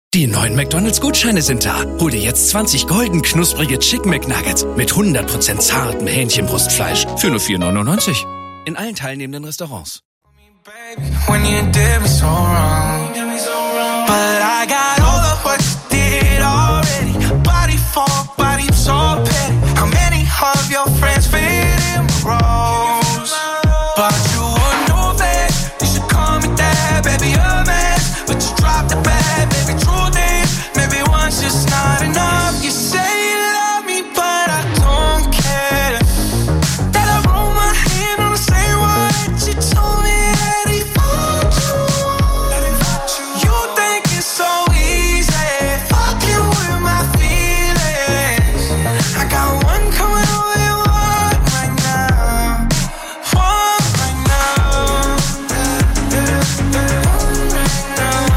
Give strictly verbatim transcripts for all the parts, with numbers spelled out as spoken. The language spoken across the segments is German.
Die neuen McDonald's-Gutscheine sind da. Hol dir jetzt zwanzig golden knusprige Chicken McNuggets mit hundert Prozent zartem Hähnchenbrustfleisch für nur vier neunundneunzig. In allen teilnehmenden Restaurants. When you did me so wrong, but I got all of what you did already. Body for body, so petty. How many of your friends fit in my roles? But you would know that you should call me that, baby, a mess. But you dropped the bag, baby, truth is, maybe one's just not enough. You say you love me, but I don't care. That I roll my hand on the same one that you told me that he found you. You think it's so easy, fucking with my feelings. I got one coming over your one right now, one right now, one right now.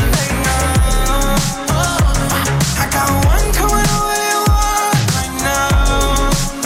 I got one coming over your one right now,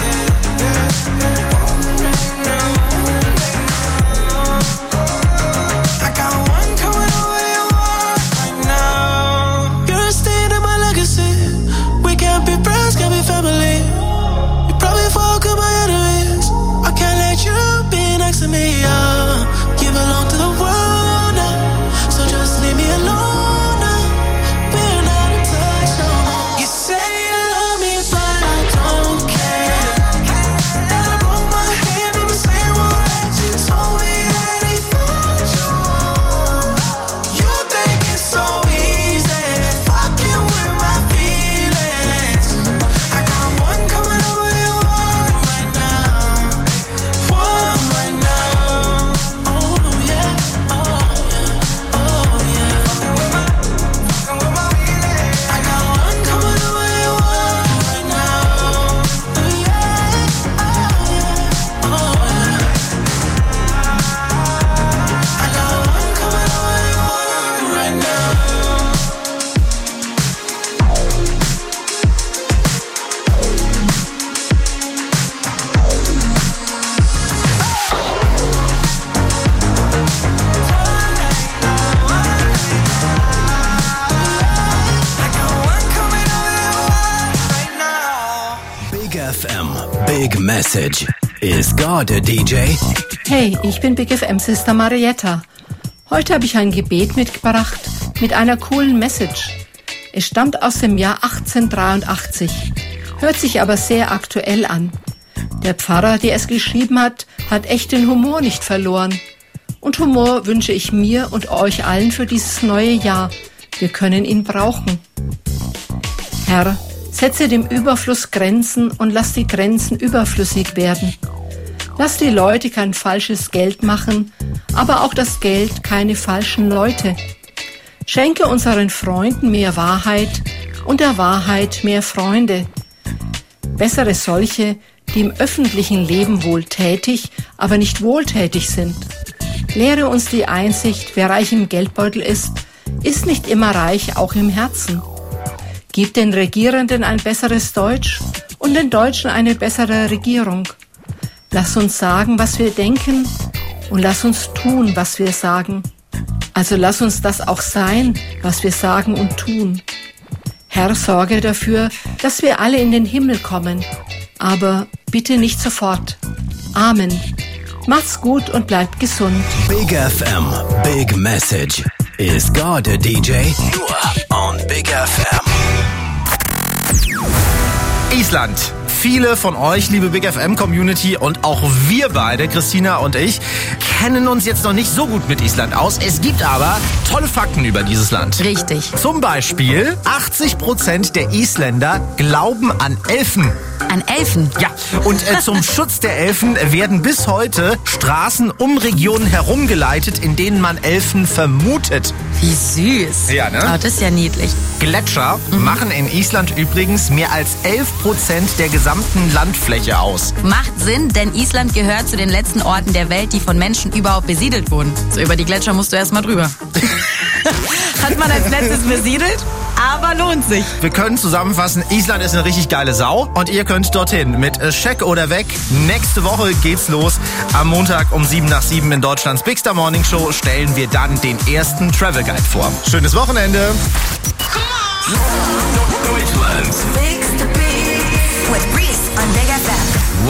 I got one coming over your one right now. You're a stain in my legacy. We can't be friends, can't be family. You probably fuck with my enemies. I can't let you be next to me. Yeah. You belong to the world now, so just leave me alone now. We're not in touch no more. You say you love me, but I don't care. That I broke my hand on the same one that you told me that he found you. You think it's so easy, fucking with my feelings. I got one coming over your one right now, one right now. Oh yeah, oh yeah, oh yeah. Fucking with my, fucking with my feelings. I got one coming over your one right now. Oh yeah, oh yeah, oh yeah. I got one coming over your one right now. I got one coming over your one right now. Big F M, Big Message. Ist God a D J? Hey, ich bin Big F M Sister Marietta. Heute habe ich ein Gebet mitgebracht mit einer coolen Message. Es stammt aus dem Jahr achtzehnhundertdreiundachtzig, hört sich aber sehr aktuell an. Der Pfarrer, der es geschrieben hat, hat echt den Humor nicht verloren. Und Humor wünsche ich mir und euch allen für dieses neue Jahr. Wir können ihn brauchen. Herr, setze dem Überfluss Grenzen und lass die Grenzen überflüssig werden. Lass die Leute kein falsches Geld machen, aber auch das Geld keine falschen Leute. Schenke unseren Freunden mehr Wahrheit und der Wahrheit mehr Freunde. Bessere solche, die im öffentlichen Leben wohl tätig, aber nicht wohltätig sind. Lehre uns die Einsicht, wer reich im Geldbeutel ist, ist nicht immer reich, auch im Herzen. Gib den Regierenden ein besseres Deutsch und den Deutschen eine bessere Regierung. Lass uns sagen, was wir denken und lass uns tun, was wir sagen. Also lass uns das auch sein, was wir sagen und tun. Herr, sorge dafür, dass wir alle in den Himmel kommen, aber bitte nicht sofort. Amen. Macht's gut und bleibt gesund. Big F M, Big Message. Ist God a D J? Nur on Big F M. Island. Viele von euch, liebe Big F M-Community, und auch wir beide, Christina und ich, kennen uns jetzt noch nicht so gut mit Island aus. Es gibt aber tolle Fakten über dieses Land. Richtig. Zum Beispiel, achtzig Prozent der Isländer glauben an Elfen. An Elfen? Ja, und äh, zum Schutz der Elfen werden bis heute Straßen um Regionen herumgeleitet, in denen man Elfen vermutet. Wie süß. Ja, ne? Oh, das ist ja niedlich. Gletscher mhm. machen in Island übrigens mehr als elf Prozent der gesamten Landfläche aus. Macht Sinn, denn Island gehört zu den letzten Orten der Welt, die von Menschen überhaupt besiedelt wurden. So über die Gletscher musst du erst mal drüber. Hat man als letztes besiedelt, aber lohnt sich. Wir können zusammenfassen, Island ist eine richtig geile Sau und ihr könnt dorthin mit Scheck oder Weg. Nächste Woche geht's los. Am Montag um sieben nach sieben in Deutschlands Big Star Morning Show stellen wir dann den ersten Travel Guide vor. Schönes Wochenende.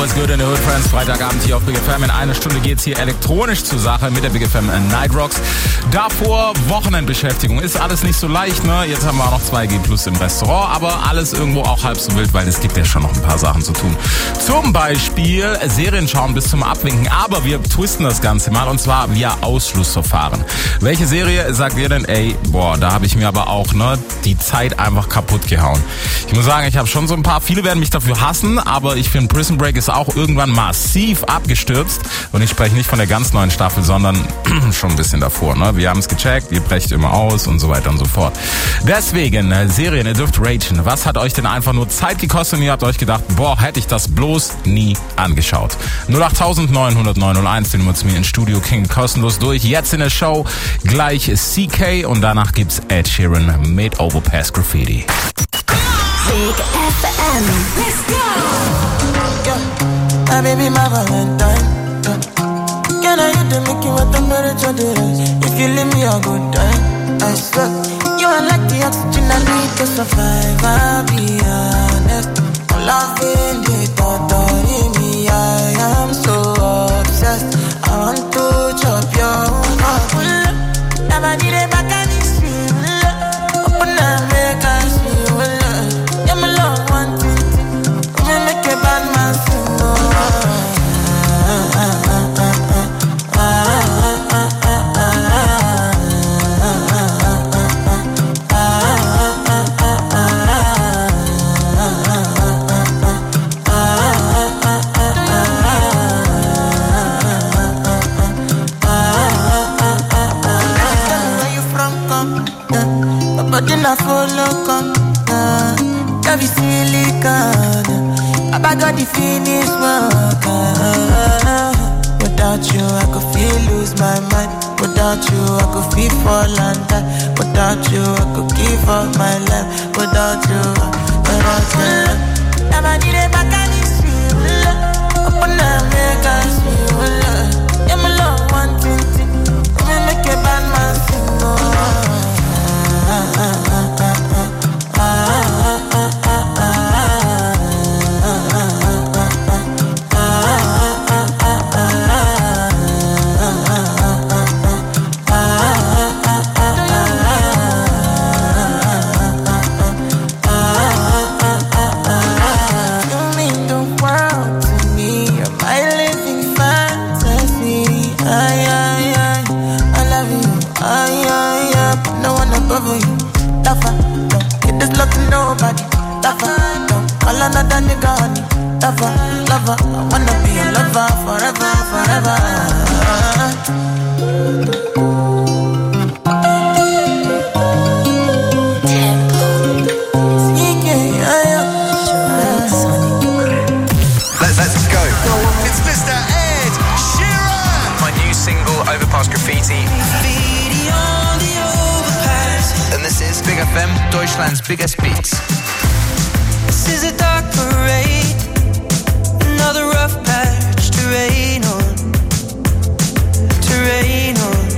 What's good in the Hood, Friends? Freitagabend hier auf Big F M. In einer Stunde geht's hier elektronisch zur Sache mit der Big F M Night Rocks. Davor Wochenendbeschäftigung. Ist alles nicht so leicht, ne? Jetzt haben wir auch noch zwei G plus im Restaurant, aber alles irgendwo auch halb so wild, weil es gibt ja schon noch ein paar Sachen zu tun. Zum Beispiel Serien schauen bis zum Abwinken, aber wir twisten das Ganze mal und zwar via Ausschlussverfahren. Welche Serie sagt ihr denn, ey, boah, da habe ich mir aber auch, ne, die Zeit einfach kaputt gehauen. Ich muss sagen, ich habe schon so ein paar, viele werden mich dafür hassen, aber ich finde Prison Break ist auch irgendwann massiv abgestürzt und ich spreche nicht von der ganz neuen Staffel, sondern schon ein bisschen davor, ne? Wir haben es gecheckt, ihr brecht immer aus und so weiter und so fort. Deswegen, äh, Serien, ihr dürft raten. Was hat euch denn einfach nur Zeit gekostet und ihr habt euch gedacht, boah, hätte ich das bloß nie angeschaut. null acht neun null neun null eins, die Nummer zu mir ins Studio, King kostenlos durch. Jetzt in der Show gleich C K und danach gibt's Ed Sheeran mit Overpass Graffiti. Big F M. Let's go. Yeah, my baby, my Valentine. Yeah. Can I hit the Mickey with the temperature is? If you leave me a good time, I swear. You are like the oxygen I need to survive. I'll be honest. I'm loving the thought of me. I am so obsessed. I want to chop your heart. Never need a back and it's real. Open and make us feel. Yeah, my love one thing. We make a bad man sing. But then I follow come, uh, that be silicone. I got the finish work. Uh, without you, I could feel lose my mind. Without you, I could feel fall and die. Without you, I could give up my life. Without you, without you, never need a back and it's real. Open up, make us feel. Yeah, my love one thing. Let me make a bad man sing. Oh. Nobody, lover, don't call another nigga honey. Lover, lover, I wanna be a lover forever, forever. Let's, let's go. It's Mister Ed Sheeran. My new single, Overpass Graffiti. And this is Big F M, Deutschland's biggest beats. This is a dark parade, another rough patch to rain on, to rain on.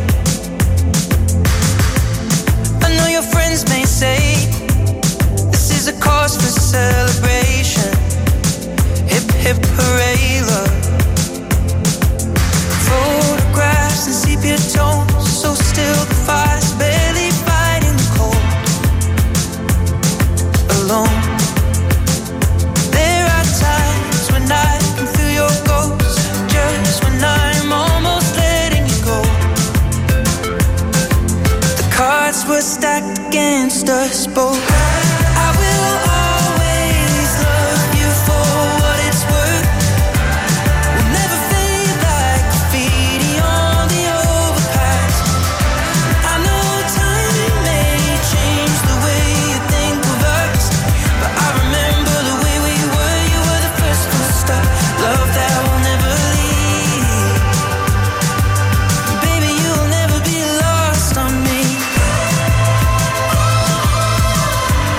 I know your friends may say this is a cause for celebration. Hip hip hooray, love. Photographs and sepia tones, so still the fire's barely fighting the cold. Alone. There are times when I can feel your ghost, just when I'm almost letting you go. The cards were stacked against us both. I will always love you for what it's worth. We'll never fade like graffiti on the overpass. I know time may change the way you think of us, but I remember the way we were. You were the first full stop, love that will never leave. Baby, you'll never be lost on me.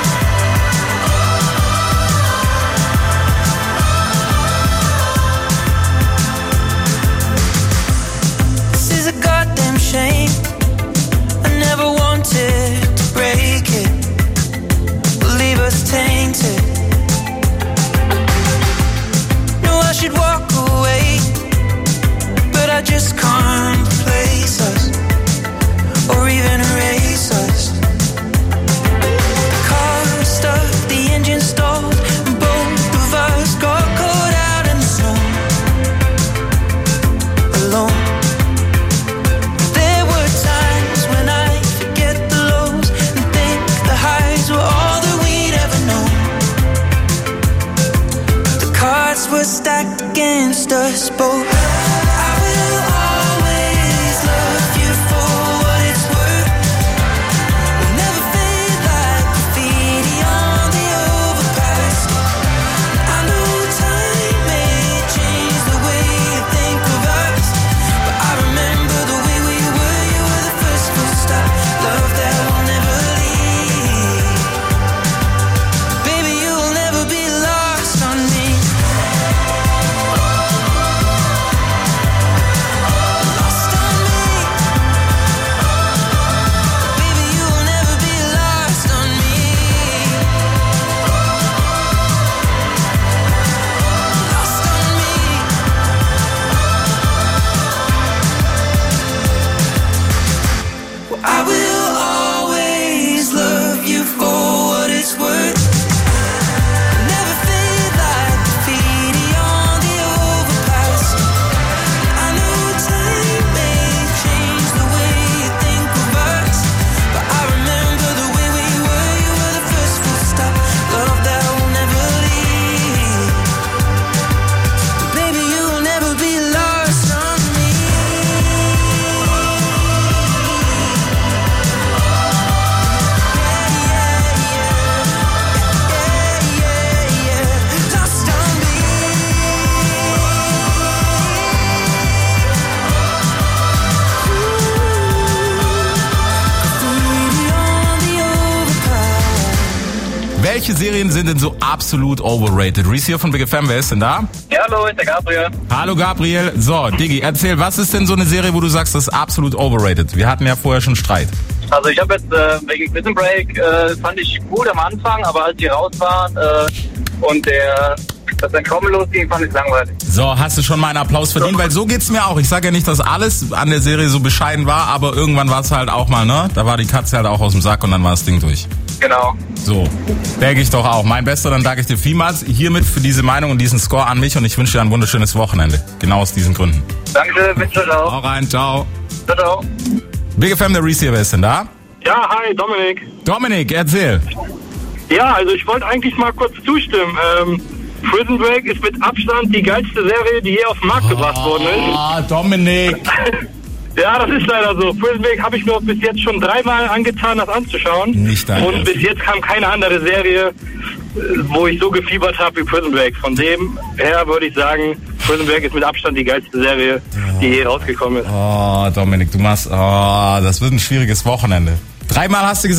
raised us both. I will always love you for what it's worth. We'll never fade like graffiti on the overpass. I know time may change the way you think of us, but I remember the way we were. You were the first full stop, love that will never leave. Baby, you will never be lost on me. Lost on me. Baby, you will never be lost on me. Lost on me. Well, I will always love you for what it's worth. Never fade like graffiti on the overpass. I know time may change the way you think of us, but I remember the way we were. You were the first full stop, love that will never leave. Baby, you will never be lost on me. Yeah, yeah, yeah, lost on me. Graffiti on the overpass. Welche Serien sind denn so absolut overrated? Reese hier von Big F M, wer ist denn da? Ja, hallo, ist der Gabriel. Hallo Gabriel. So, Diggi, erzähl, was ist denn so eine Serie, wo du sagst, das ist absolut overrated? Wir hatten ja vorher schon Streit. Also ich habe jetzt äh, wegen Prison Break äh, fand ich gut am Anfang, aber als die raus waren äh, und der das dann kaum losging, fand ich langweilig. So, hast du schon mal einen Applaus verdient? Weil so geht's mir auch. Ich sage ja nicht, dass alles an der Serie so bescheiden war, aber irgendwann war es halt auch mal, ne? Da war die Katze halt auch aus dem Sack und dann war das Ding durch. Genau. So, denke ich doch auch. Mein Bester, dann danke ich dir vielmals hiermit für diese Meinung und diesen Score an mich und ich wünsche dir ein wunderschönes Wochenende. Genau aus diesen Gründen. Danke, wünsche euch auch. Hau rein, ciao. Ciao, ciao. Big F M, der Reese hier, wer ist denn da? Ja, hi, Dominik. Dominik, erzähl. Ja, also ich wollte eigentlich mal kurz zustimmen. Ähm, Prison Break ist mit Abstand die geilste Serie, die je auf den Markt gebracht worden ist. Ah, Dominik. Ja, das ist leider so. Prison Break habe ich mir bis jetzt schon dreimal angetan, das anzuschauen. Nicht dein Und Ernst. bis jetzt kam keine andere Serie, äh, wo ich so gefiebert habe wie Prison Break. Von dem her würde ich sagen, Prison Break ist mit Abstand die geilste Serie, die je rausgekommen ist. Oh, Dominik, du machst, oh, das wird ein schwieriges Wochenende. Dreimal hast du gesagt,